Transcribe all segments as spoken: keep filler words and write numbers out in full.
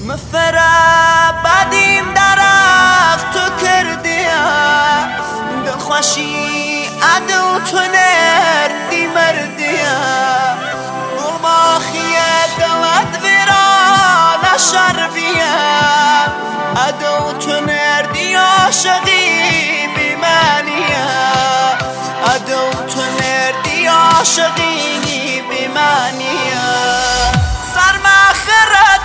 مفرا بدیم درخت تو کردیم دلخوشی عدو تو نردی مردیم گلماخیه دلت ویران شر بیم عدو تو نردی عاشقی بیمانیه عدو تو نردی عاشقی بیمانیه سرما خرد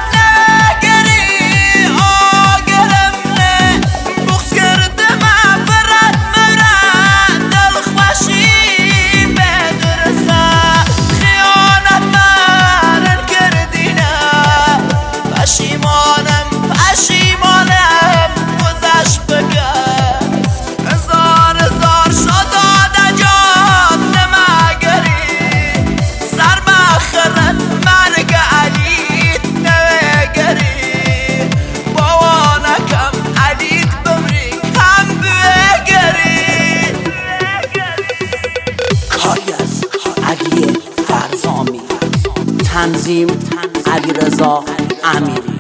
تنظیم علیرضا امیری.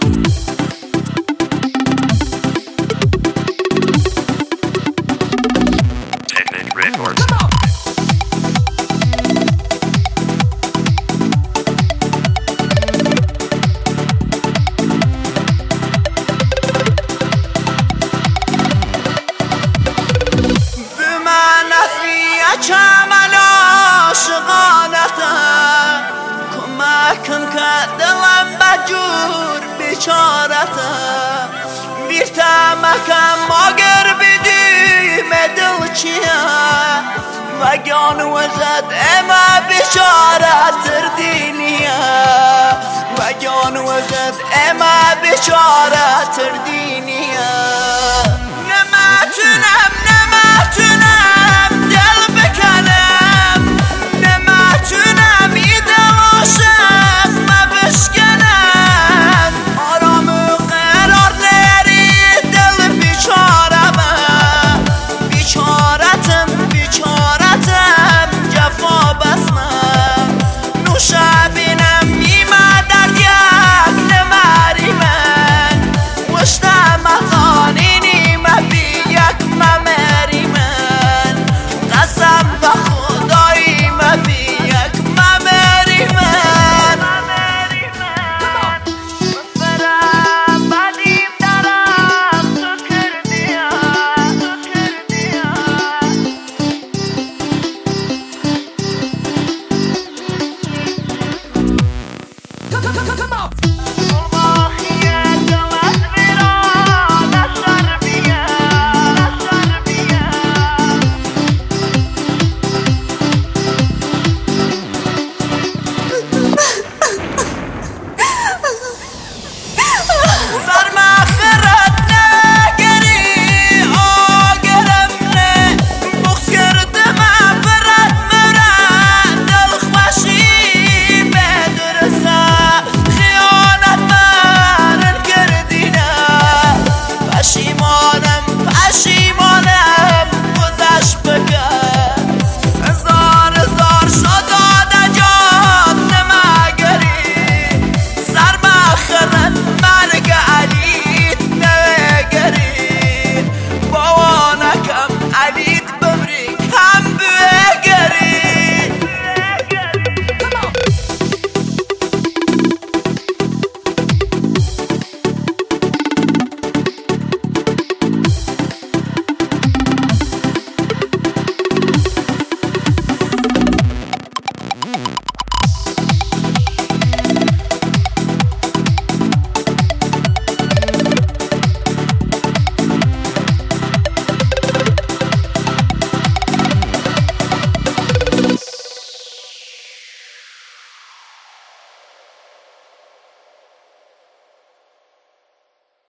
کمال عاشقانته کمکم که دلم بجور بیچارته bir تمکم ماگر بدیم دل چیه وگان وزد اما بیچاره تردینیه وگان وزد اما بیچاره تردینیه نمتونم نمتونم